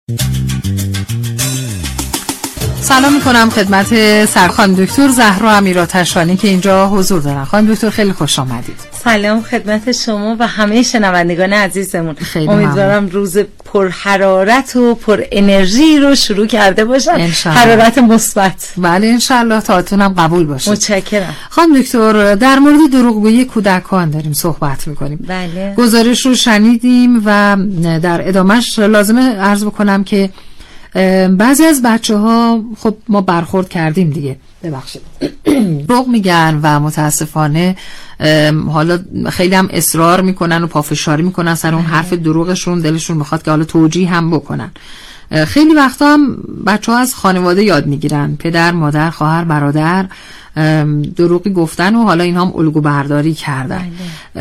سلام میکنم خدمت سرخانم دکتر زهرا امیرآتشانی که اینجا حضور دارن. خانم دکتر خیلی خوش آمدید. سلام خدمت شما و همه شنوندگان عزیزمون. امیدوارم روز پر حرارت و پر انرژی رو شروع کرده باشن. حرارت مثبت. بله انشالله تاتونم قبول باشه. متشکرم. خانم دکتر در مورد دروغگویی کودکان داریم صحبت میکنیم. بله. گزارش رو شنیدیم و در ادامهش لازمه عرض بکنم که بعضی از بچه‌ها خب ما برخورد کردیم دیگه، ببخشید، دروغ میگن و متاسفانه حالا خیلی هم اصرار میکنن و پافشاری میکنن سر اون حرف دروغشون، دلشون میخواد که حالا توجیه هم بکنن. خیلی وقتا هم بچه‌ها از خانواده یاد میگیرن، پدر، مادر، خواهر، برادر دروغی گفتن و حالا اینها هم الگو برداری کردن.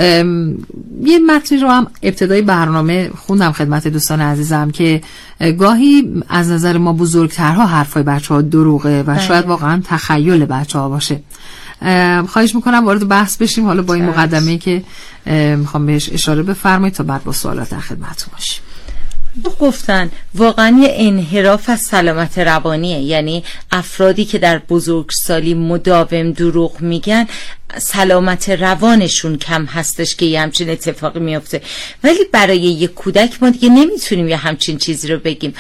یه متنی رو هم ابتدای برنامه خوندم خدمت دوستان عزیزم که گاهی از نظر ما بزرگترها حرفای بچه‌ها دروغه و شاید واقعا تخیل بچه‌ها باشه. خواهش میکنم وارد بحث بشیم حالا با این مقدمه‌ای که میخوام بهش اشاره بفرمایید تا بعد با سوالات در خدمتتون باشیم. گفتن واقعا یه انحراف از سلامت روانیه، یعنی افرادی که در بزرگسالی مداوم دروغ میگن سلامت روانشون کم هستش که یه همچین اتفاقی میفته. ولی برای یه کودک ما دیگه نمیتونیم یه همچین چیزی رو بگیم.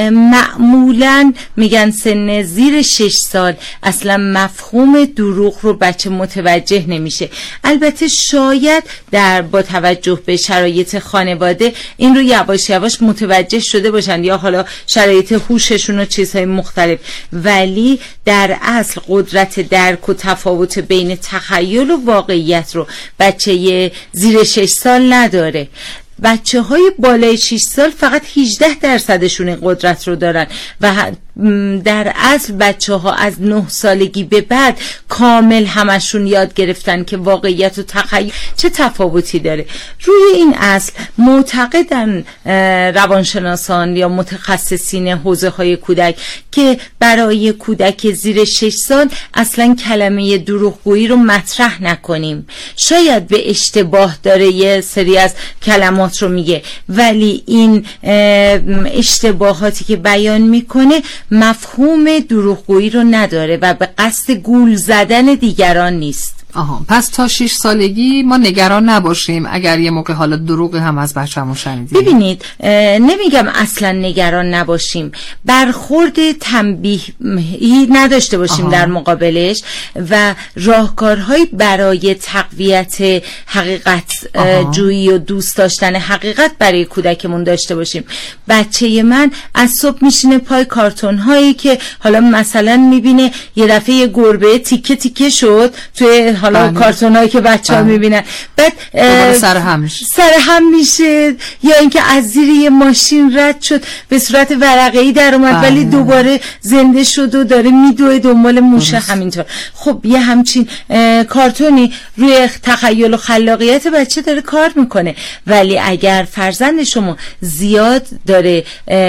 معمولا میگن سن زیر 6 سال اصلا مفهوم دروغ رو بچه متوجه نمیشه. البته شاید با توجه به شرایط خانواده این رو یواش یواش متوجه شده باشن یا حالا شرایط هوششون و چیزهای مختلف، ولی در اصل قدرت درک و تفاوت بین تخیل و واقعیت رو بچه زیر 6 سال نداره. بچه های بالای 6 سال فقط 18% این قدرت رو دارن و در اصل بچه ها از 9 سالگی به بعد کامل همشون یاد گرفتن که واقعیت و تخیل چه تفاوتی داره. روی این اصل معتقدن روانشناسان یا متخصصین حوزه های کودک که برای کودک زیر 6 سال اصلا کلمه دروغگویی رو مطرح نکنیم. شاید به اشتباه داره یه سری از کلمات رو میگه، ولی این اشتباهاتی که بیان میکنه مفهوم دروغگویی رو نداره و به قصد گول زدن دیگران نیست. پس تا 6 سالگی ما نگران نباشیم اگر یه موقع حالا دروغ هم از بچه‌مون شنیدیم. ببینید نمیگم اصلا نگران نباشیم، برخورد تنبیهی نداشته باشیم در مقابلش و راهکارهایی برای تقویت حقیقت جویی و دوست داشتن حقیقت برای کودکمون داشته باشیم. بچه من از صبح میشینه پای کارتون هایی که حالا مثلا میبینه یه دفعه یه گربه تیکه تیکه شد توی حالا کارتون هایی که بچه ها میبینن، بعد سر هم میشه یا اینکه از زیر یه ماشین رد شد به صورت ورقه‌ای در اومد ولی دوباره زنده شد و داره میدوه دنبال موشه. همینطور خب یه همچین کارتونی روی تخیل و خلاقیت بچه داره کار میکنه. ولی اگر فرزند شما زیاد داره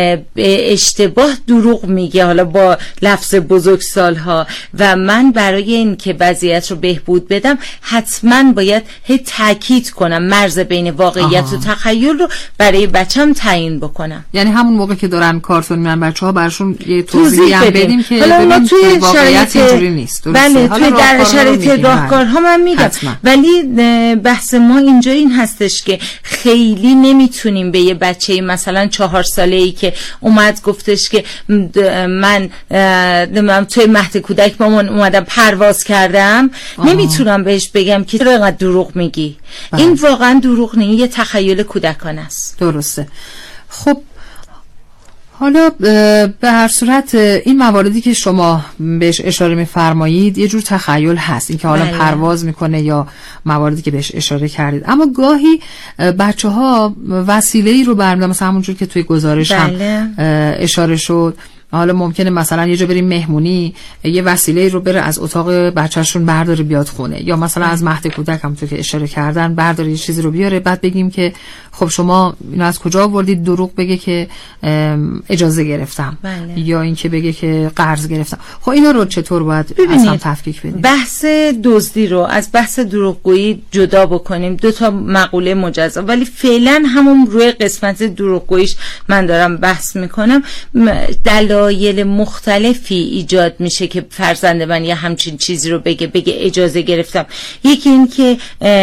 به اشتباه دروغ میگه حالا با لفظ بزرگسال‌ها و من برای این که وضعیت رو بهبود بدم حتما باید تاکید کنم مرز بین واقعیت و تخیل رو برای بچه‌م تعیین بکنم. یعنی همون موقع که دارن کارتون میبینن بچه‌ها براشون یه توضیحی هم بدیم که حالا ما توی واقعیت اینجوری نیست. بله توی در شرایط راهکارها من میگم حتما. ولی بحث ما اینجا این هستش که خیلی نمیتونیم به یه بچه مثلا 4 ساله‌ای که اومد گفتش که من توی مهد کودک مامان اومدم پرواز کردم نمیتونم بهش بگم که چرا اینقدر دروغ میگی. این واقعا دروغ نیست، یه تخیل کودکان است. درسته. خب حالا به هر صورت این مواردی که شما بهش اشاره میفرمایید یه جور تخیل هست، این که حالا پرواز میکنه یا مواردی که بهش اشاره کردید، اما گاهی بچه‌ها وسیله‌ای رو برمی‌دارن مثلا همونجور که توی گزارش هم اشاره شد حالا ممکنه مثلا یه جا بریم مهمونی، یه وسیله رو بره از اتاق بچه‌شون برداره بیاد خونه، یا مثلا از مهد کودک همونطور که اشاره کردن برداره یه چیزی رو بیاره، بعد بگیم که خب شما اینو از کجا آوردید، دروغ بگه که اجازه گرفتم. بله. یا اینکه بگه که قرض گرفتم. خب اینا رو چطور باید از هم تفکیک بدیم؟ بحث دزدی رو از بحث دروغگویی جدا بکنیم، دو تا مقوله مجزا، ولی فعلا همون روی قسمت دروغگوییش من دارم بحث میکنم. دلایل مختلفی ایجاد میشه که فرزند من یه همچین چیزی رو بگه اجازه گرفتم. یکی این که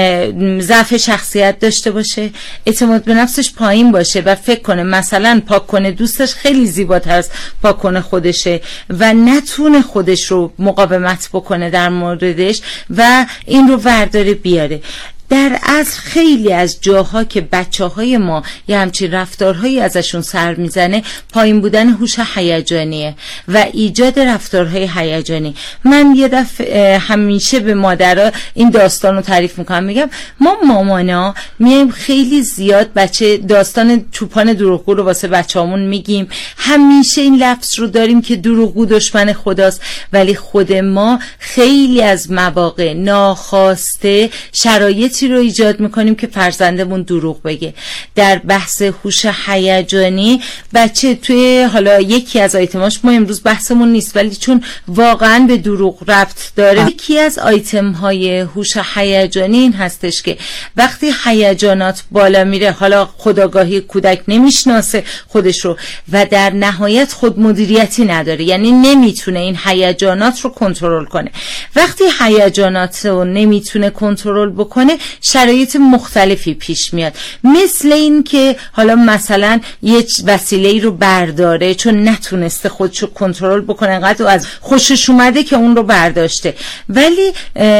ضعف شخصیت داشته باشه، اعتماد به نفسش پایین باشه و فکر کنه مثلا پاک کنه دوستش خیلی زیباتر از پاک کنه خودشه و نتونه خودش رو مقاومت بکنه در موردش و این رو ورداره بیاره. در از خیلی از جاها که بچه‌های ما یه همچین رفتارهایی ازشون سر میزنه، پایین بودن هوش هیجانیه و ایجاد رفتارهای هیجانی. من یه دفعه همیشه به مادرها این داستان رو تعریف میکنم، میگم ما مامانا میایم خیلی زیاد بچه داستان چوپان دروغگو رو واسه بچه‌مون میگیم، همیشه این لفظ رو داریم که دروغگو دشمن خداست، ولی خود ما خیلی از مواقع ناخواسته شرایط رو ایجاد میکنیم که فرزندمون دروغ بگه. در بحث هوش هیجانی بچه توی حالا یکی از آیتماش، ما امروز بحثمون نیست ولی چون واقعا به دروغ ربط داره، یکی از آیتم های هوش هیجانی این هستش که وقتی هیجانات بالا میره، حالا خودآگاهی کودک نمیشناسه خودش رو و در نهایت خود مدیریتی نداره، یعنی نمیتونه این هیجانات رو کنترل کنه. وقتی هیجانات رو نمیتونه کنترل بکنه، شرایط مختلفی پیش میاد، مثل این که حالا مثلا یه وسیله‌ای رو برداره چون نتونسته خودشو کنترل بکنه، انقدر از خوشش اومده که اون رو برداشته. ولی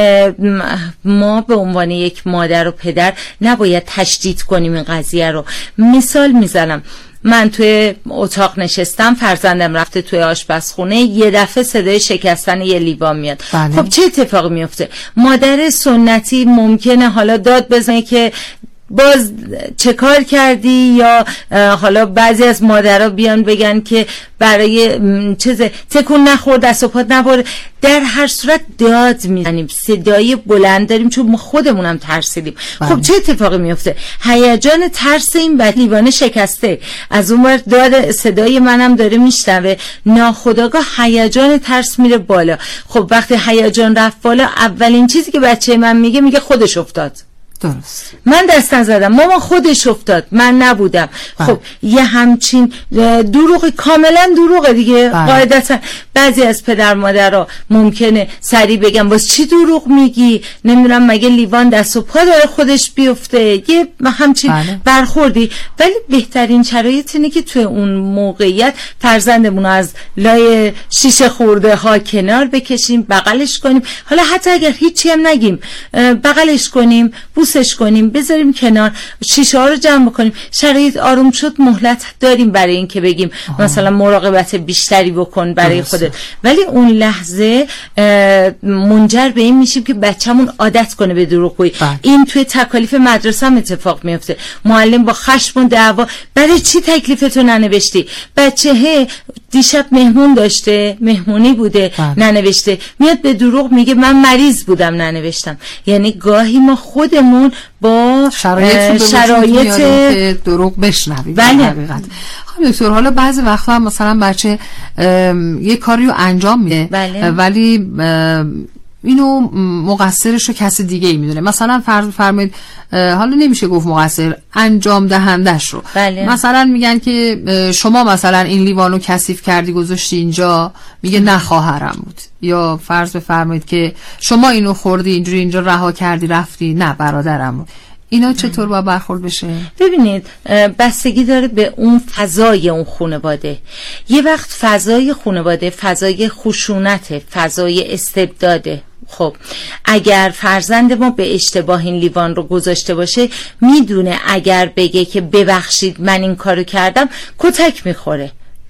ما به عنوان یک مادر و پدر نباید تشدید کنیم این قضیه رو. مثال میزنم، من توی اتاق نشستم، فرزندم رفته توی آشپزخونه، یه دفعه صدای شکستن یه لیوان میاد. بله. خب چه اتفاقی میفته؟ مادر سنتی ممکنه حالا داد بزنه که باز چه کار کردی، یا حالا بعضی از مادرها بیان بگن که برای تکون نخور، دست و پات نبر. در هر صورت داد میزنیم، صدای بلند داریم چون ما خودمونم ترسیدیم. خب چه اتفاقی میفته؟ هیجان ترس این بعد لیوان شکسته، از اون ور داد صدای منم داره میشنوه، ناخودآگاه هیجان ترس میره بالا. خب وقتی هیجان رفت بالا، اولین چیزی که بچه من میگه خودش افتاد. درست. من دست نزدم، مامان خودش افتاد، من نبودم. خب یه همچین دروغ، کاملا دروغه دیگه. قاعدتا بعضی از پدر مادرها ممکنه سریع بگن باز چی دروغ میگی، نمیدونم مگه لیوان دست و پا داره خودش بیفته، یه همچین برخوردی. ولی بهترین شرایط اینه که توی اون موقعیت فرزندمون از لای شیشه خورده ها کنار بکشیم، بغلش کنیم، حالا حتی اگر هیچی هم نگیم بغلش کنیم، بوسش کنیم، بذاریم کنار، شیشه ها رو جمع بکنیم. شرایط آروم شد، مهلت داریم برای این که بگیم مثلا مراقبت بیشتری بکن برای خودت. ولی اون لحظه منجر به این میشیم که بچه‌مون عادت کنه به دروغگویی. این توی تکالیف مدرسه هم اتفاق میفته. معلم با خشم و دعوا، برای چی تکلیفتو ننوشتی؟ بچه دیشب مهمون داشته، مهمونی بوده، ننوشته، میاد به دروغ میگه من مریض بودم ننوشتم. یعنی گاهی ما خودمون با شرایط دروغ بشنویم. بله. خب دکتر، حالا بعضی وقتا مثلا بچه یه کاری رو انجام میده، ولی اینو مقصرش رو کسی دیگه ای میدونه. مثلا فرمایید حالا نمیشه گفت مقصر، انجام دهندش رو. مثلا میگن که شما مثلا این لیوانو کثیف کردی گذاشتی اینجا، میگه نه خواهرم بود. یا فرض بفرمایید که شما اینو خوردی اینجوری اینجا رها کردی رفتی، نه برادرم بود. اینا چطور باید برخورد بشه؟ ببینید بستگی داره به اون فضای اون خانواده. یه وقت فضای خانواده فضای خشونته، فضای استبداده. خب اگر فرزند ما به اشتباه این لیوان رو گذاشته باشه، میدونه اگر بگه که ببخشید من این کارو کردم، کتک میخوره.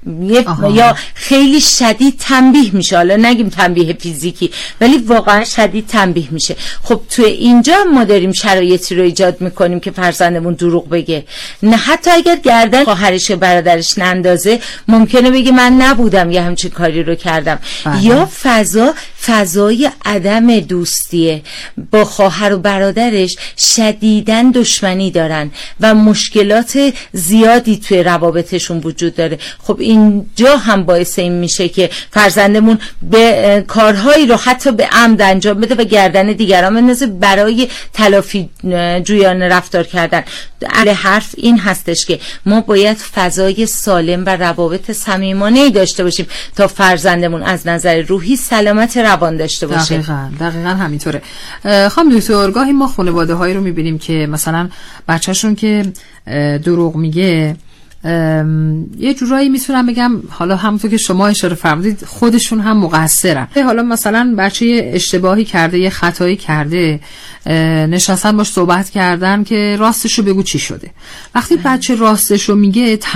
یا خیلی شدید تنبیه میشه، حالا نگیم تنبیه فیزیکی ولی واقعا شدید تنبیه میشه. خب تو اینجا ما داریم شرایطی رو ایجاد میکنیم که فرزندمون دروغ بگه. نه حتی اگر گردن خواهرش و برادرش نندازه ممکنه بگه من نبودم یا همچین کاری رو کردم. یا فضای عدم دوستیه، با خواهر و برادرش شدیداً دشمنی دارن و مشکلات زیادی توی روابطشون وجود داره. خب اینجا هم باعث این میشه که فرزندمون به کارهایی رو حتی به عمد انجام بده و گردن دیگران بندازه برای تلافی جویانه رفتار کردن. حرف این هستش که ما باید فضای سالم و روابط صمیمانه‌ای داشته باشیم تا فرزندمون از نظر روحی سلامت روان داشته باشه. دقیقاً همینطوره. خانم دکتر، گاهی ما خانواده‌هایی رو می‌بینیم که مثلا بچه‌شون که دروغ میگه یه جورایی میتونم بگم، حالا همونطور که شما اشاره فرمودید خودشون هم مقصرن. حالا مثلا بچه اشتباهی کرده، یه خطایی کرده، نشستن باش صحبت کردن که راستشو بگو چی شده. وقتی بچه راستشو میگه